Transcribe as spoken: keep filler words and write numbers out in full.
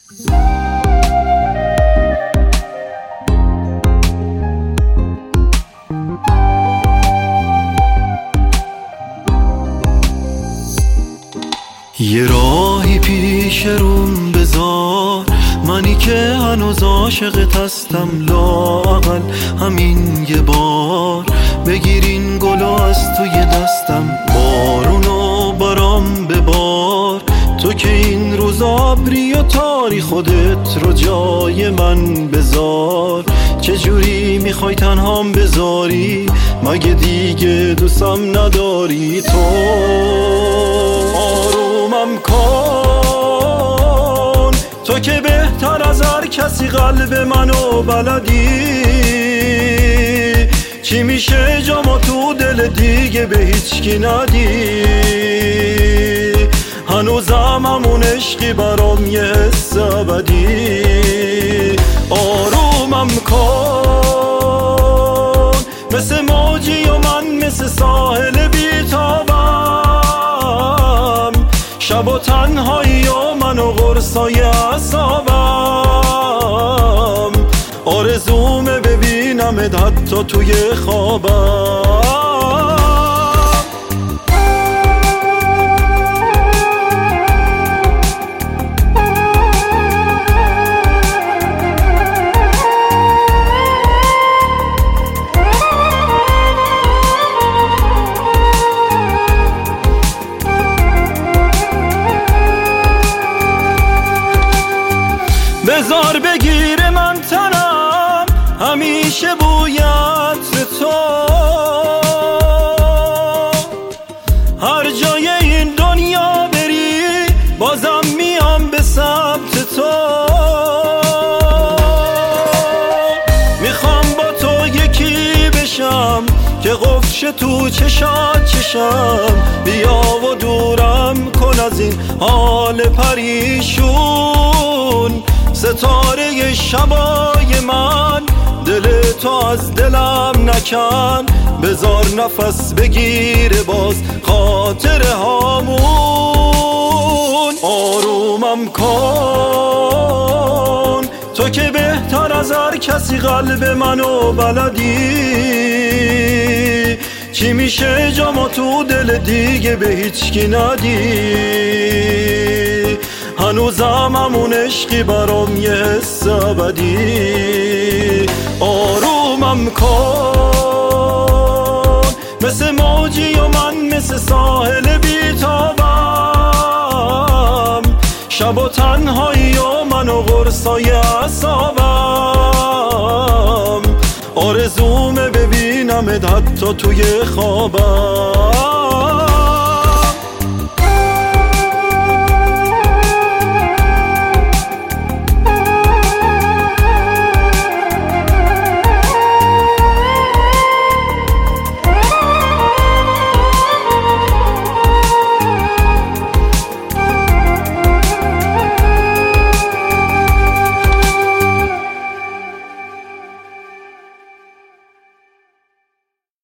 یه راهی پیش روم بذار، منی که هنوز عاشقت هستم، لااقل همین یه بار بگیر این گلو از توی دستم. بارونو برام ببار، تو که این روز ابری و تاری، خودت رو جای من بذار. چجوری میخوای تنهام بذاری؟ مگه دیگه دوستم نداری؟ تو آرومم کن، تو که بهتر از هر کسی قلب منو بلدی. چی میشه جامو تو دل دیگه به هیچکی ندی؟ هنوزم همون عشقی برام یه حس ابدی. آرومم کن، مثل موجی و من مثل ساحل بیتابم. شب و تنهایی و من و قرصای اعصابم. آرزومه ببینمت حتی توی خوابم. بذار بگیر من تنم همیشه بوی عطر تو. هر جای این دنیا بری بازم میام به سمت تو. میخوام با تو یکی بشم که قفش تو چشات چشم. بیا و دورم کن از این حال پریشون. ستاره شبای من دل تو از دلم نکن. بذار نفس بگیره باز خاطره هامون. آرومم کن، تو که بهتر از هر کسی قلب منو بلدی. چی میشه جامو تو دل دیگه به هیچکی ندی؟ هنوزم همون عشقی برام یه حس ابدی. آرومم کن، مثل موجی و من مثل ساحل بیتابم. شب و تنهایی و من و قرصای اعصابم. آرزومه ببینمت حتی توی خوابم.